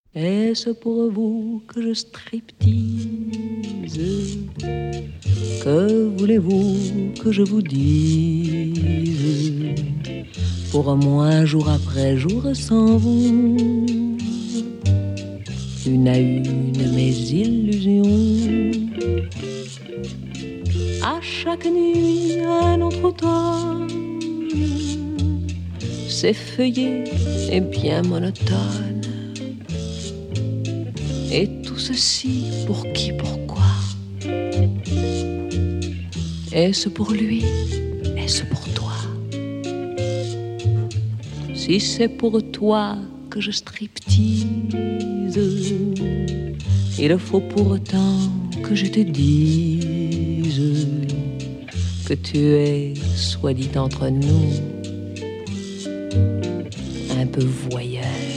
Est-ce pour vous que je striptease? Que voulez-vous que je vous dise? Pour moi, jour après jour, sans vous, une à une mes illusions. À chaque nuit, un autre automne s'effeuillé et bien monotone. Et tout ceci pour qui, pourquoi? Est-ce pour lui? Est-ce pour toi? Si c'est pour toi que je striptease, il faut pourtant que je te dise que tu es, soit dit entre nous, un peu voyeur.